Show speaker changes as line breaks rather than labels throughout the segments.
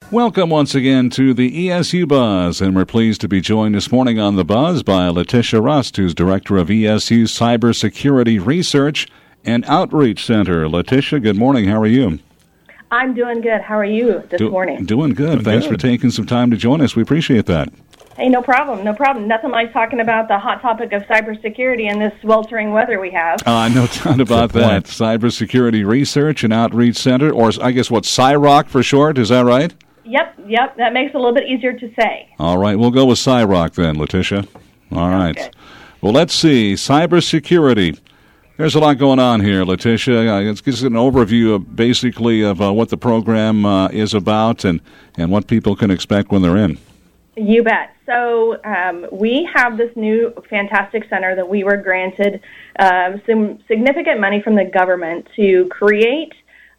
Welcome once again to the ESU Buzz, and we're pleased to be joined this morning on the Buzz by Letitia Rust, who's Director of ESU's Cybersecurity Research and Outreach Center. Letitia, good morning. How are you?
I'm doing good. How are you this morning?
Doing good. Thanks for taking some time to join us. We appreciate that.
Hey, no problem. Nothing like talking about the hot topic of cybersecurity in this sweltering weather we have.
No doubt about that. Cybersecurity Research and Outreach Center, or I guess what, CyROC for short, is that right?
Yep. That makes it a little bit easier to say.
All right, we'll go with CyROC then, Letitia. All right.
Okay.
Well, let's see. Cybersecurity. There's a lot going on here, Letitia. Let's give us an overview of what the program is about and what people can expect when they're in.
You bet. So we have this new fantastic center that we were granted some significant money from the government to create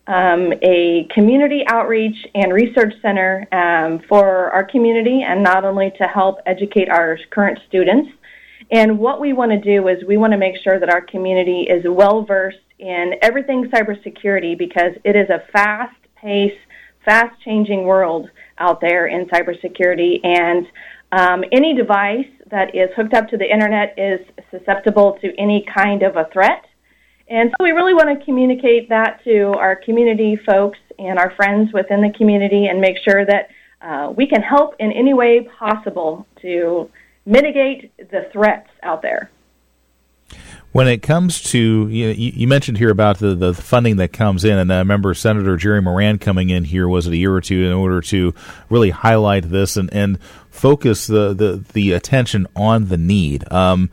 a community outreach and research center for our community, and not only to help educate our current students. And what we want to do is we want to make sure that our community is well-versed in everything cybersecurity, because it is a fast-paced, fast-changing world out there in cybersecurity, and any device that is hooked up to the internet is susceptible to any kind of a threat. And so we really want to communicate that to our community folks and our friends within the community and make sure that we can help in any way possible to mitigate the threats out there.
When it comes to, you mentioned here about the funding that comes in, and I remember Senator Jerry Moran coming in here, was it a year or two, in order to really highlight this and focus the attention on the need.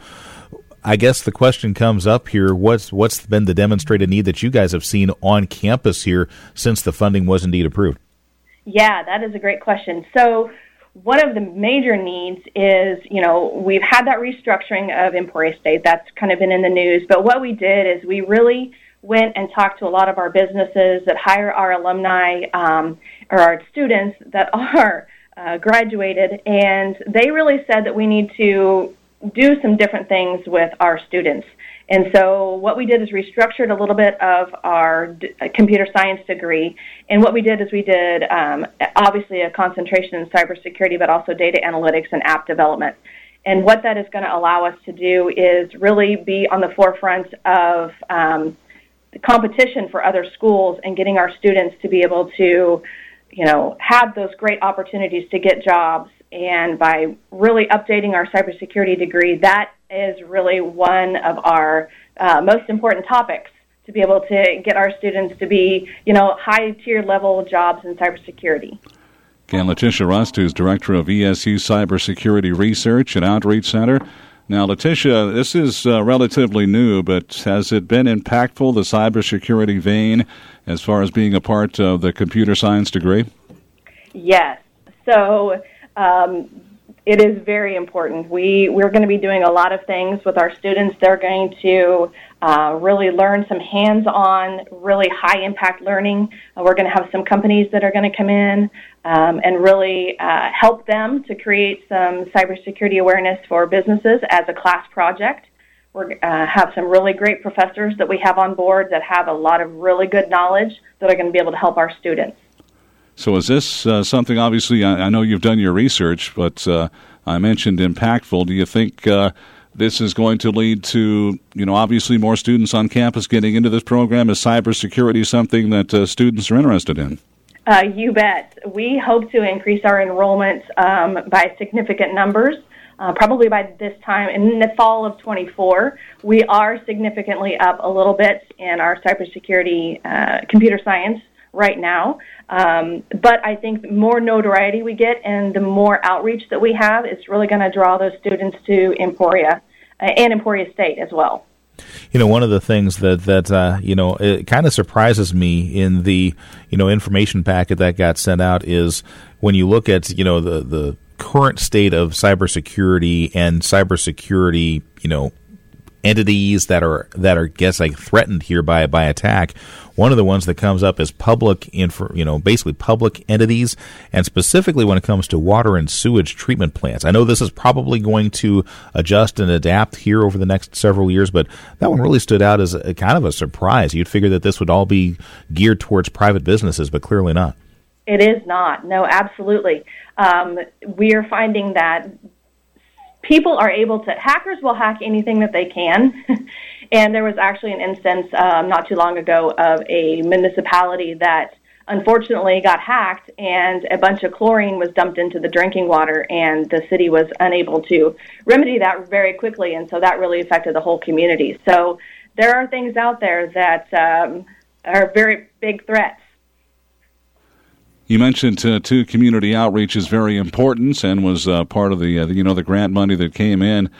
I guess the question comes up here, what's been the demonstrated need that you guys have seen on campus here since the funding was indeed approved?
Yeah, that is a great question. So one of the major needs is, we've had that restructuring of Emporia State. That's kind of been in the news. But what we did is we really went and talked to a lot of our businesses that hire our alumni or our students that are graduated, and they really said that we need to do some different things with our students. And so what we did is restructured a little bit of our computer science degree. And what we did is we did, obviously, a concentration in cybersecurity, but also data analytics and app development. And what that is going to allow us to do is really be on the forefront of the competition for other schools and getting our students to be able to, have those great opportunities to get jobs. And by really updating our cybersecurity degree, that is really one of our most important topics, to be able to get our students to be, high-tier level jobs in cybersecurity.
Again, Letitia Rust, who's Director of ESU Cybersecurity Research and Outreach Center. Now, Letitia, this is relatively new, but has it been impactful, the cybersecurity vein, as far as being a part of the computer science degree?
Yes. So it is very important. We're going to be doing a lot of things with our students. They're going to really learn some hands-on, really high-impact learning. We're going to have some companies that are going to come in and really help them to create some cybersecurity awareness for businesses as a class project. We're have some really great professors that we have on board that have a lot of really good knowledge that are going to be able to help our students.
So is this something, obviously, I know you've done your research, but I mentioned impactful. Do you think this is going to lead to, obviously more students on campus getting into this program? Is cybersecurity something that students are interested in?
You bet. We hope to increase our enrollment by significant numbers. Probably by this time, in the fall of 24, we are significantly up a little bit in our cybersecurity computer science right now. But I think the more notoriety we get and the more outreach that we have, it's really going to draw those students to Emporia and Emporia State as well.
One of the things that it kind of surprises me in the, information packet that got sent out is when you look at, the current state of cybersecurity and cybersecurity, entities that are threatened here by attack. One of the ones that comes up is basically public entities, and specifically when it comes to water and sewage treatment plants. I know this is probably going to adjust and adapt here over the next several years, but that one really stood out as a kind of a surprise. You'd figure that this would all be geared towards private businesses, but clearly not.
It is not. No, absolutely. We are finding that hackers will hack anything that they can. And there was actually an instance not too long ago of a municipality that unfortunately got hacked, and a bunch of chlorine was dumped into the drinking water, and the city was unable to remedy that very quickly, and so that really affected the whole community. So there are things out there that are very big threats.
You mentioned too, community outreach is very important, and was part of the grant money that came in.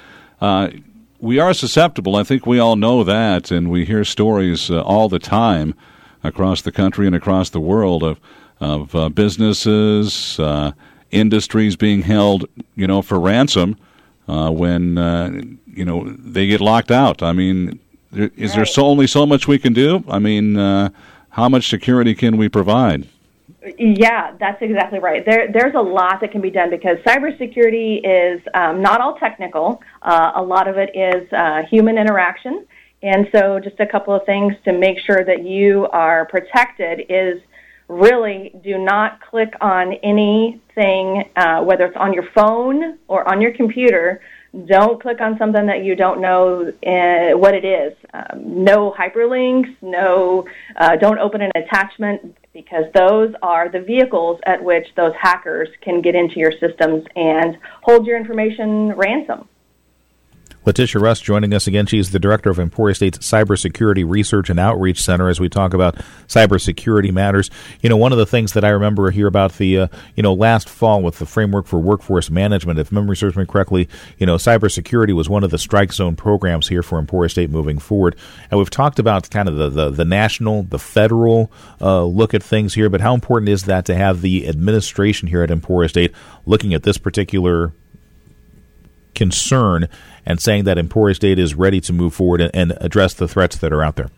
We are susceptible. I think we all know that, and we hear stories all the time across the country and across the world of businesses, industries being held, for ransom when they get locked out. I mean, is there only so much we can do? I mean, how much security can we provide?
Yeah, that's exactly right. There's a lot that can be done because cybersecurity is not all technical. A lot of it is human interaction. And so just a couple of things to make sure that you are protected is really do not click on anything, whether it's on your phone or on your computer. Don't click on something that you don't know what it is. No hyperlinks, don't open an attachment, because those are the vehicles at which those hackers can get into your systems and hold your information ransom.
Letitia Rust joining us again. She's the director of Emporia State's Cybersecurity Research and Outreach Center as we talk about cybersecurity matters. One of the things that I remember here about the, last fall with the Framework for Workforce Management, if memory serves me correctly, cybersecurity was one of the strike zone programs here for Emporia State moving forward. And we've talked about kind of the national, the federal look at things here, but how important is that to have the administration here at Emporia State looking at this particular concern and saying that Emporia State is ready to move forward and address the threats that are out there?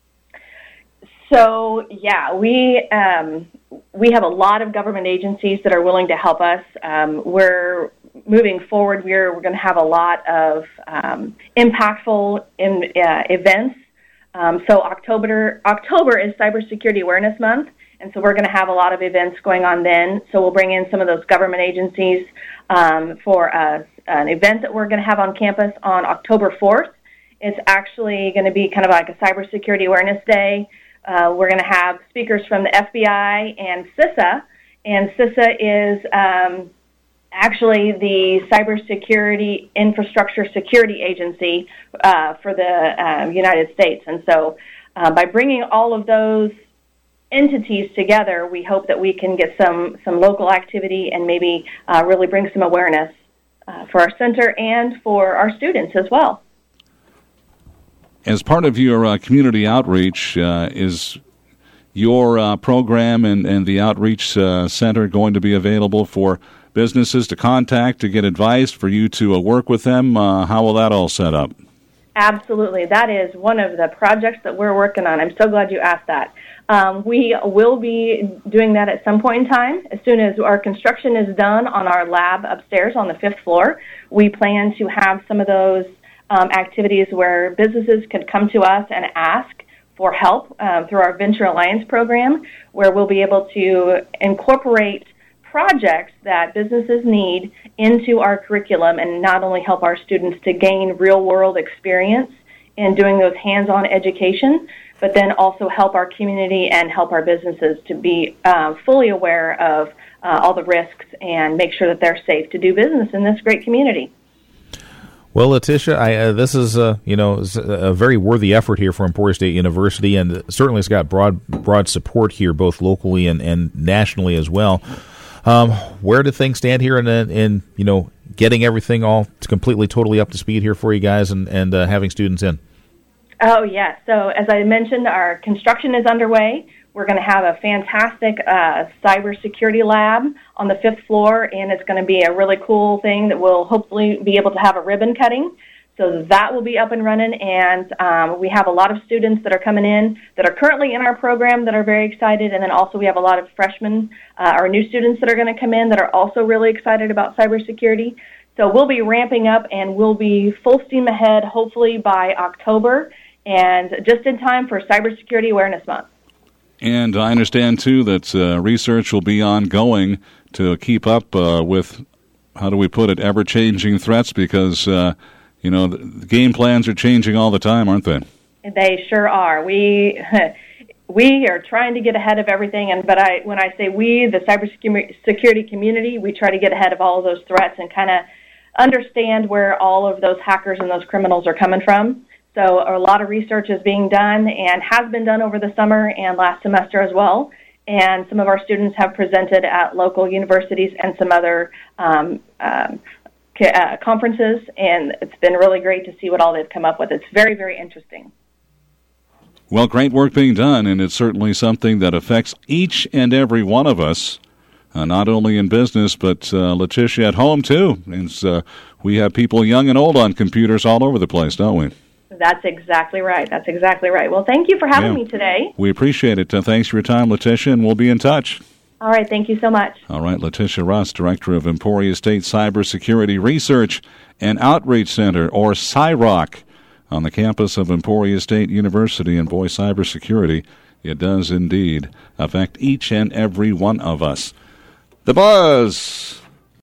So, yeah, we have a lot of government agencies that are willing to help us. We're moving forward. We're going to have a lot of impactful events. So October is Cybersecurity Awareness Month, and so we're going to have a lot of events going on then. So we'll bring in some of those government agencies for an event that we're going to have on campus on October 4th. It's actually going to be kind of like a Cybersecurity Awareness Day. We're going to have speakers from the FBI and CISA, and CISA is actually the Cybersecurity Infrastructure Security Agency for the United States. And so by bringing all of those entities together, we hope that we can get some local activity and maybe really bring some awareness for our center and for our students as well.
As part of your community outreach, is your program and the outreach center going to be available for businesses to contact, to get advice, for you to work with them? How will that all set up?
Absolutely. That is one of the projects that we're working on. I'm so glad you asked that. We will be doing that at some point in time. As soon as our construction is done on our lab upstairs on the 5th floor, we plan to have some of those activities where businesses could come to us and ask for help through our Venture Alliance program, where we'll be able to incorporate projects that businesses need into our curriculum and not only help our students to gain real-world experience in doing those hands-on education, but then also help our community and help our businesses to be fully aware of all the risks and make sure that they're safe to do business in this great community.
Well, Letitia, this is a very worthy effort here for Emporia State University, and certainly it's got broad support here, both locally and nationally as well. Where do things stand here in getting everything all completely, totally up to speed here for you guys and having students in?
Oh, yes. So as I mentioned, our construction is underway. We're going to have a fantastic cybersecurity lab on the 5th floor, and it's going to be a really cool thing that we'll hopefully be able to have a ribbon cutting. So that will be up and running, and we have a lot of students that are coming in that are currently in our program that are very excited, and then also we have a lot of freshmen or new students that are going to come in that are also really excited about cybersecurity. So we'll be ramping up, and we'll be full steam ahead hopefully by October, and just in time for Cybersecurity Awareness Month.
And I understand, too, that research will be ongoing to keep up with, how do we put it, ever-changing threats, because, the game plans are changing all the time, aren't they?
They sure are. We are trying to get ahead of everything, when I say we, the cybersecurity community, we try to get ahead of all of those threats and kind of understand where all of those hackers and those criminals are coming from. So a lot of research is being done and has been done over the summer and last semester as well. And some of our students have presented at local universities and some other conferences, and it's been really great to see what all they've come up with. It's very, very interesting.
Well, great work being done, and it's certainly something that affects each and every one of us, not only in business, but Letitia, at home, too. And we have people young and old on computers all over the place, don't we?
That's exactly right. Well, thank you for having me today.
We appreciate it. Thanks for your time, Letitia, and we'll be in touch.
All right. Thank you so much.
All right. Letitia Russ, Director of Emporia State Cybersecurity Research and Outreach Center, or CyROC, on the campus of Emporia State University. And boy, cybersecurity, it does indeed affect each and every one of us. The Buzz.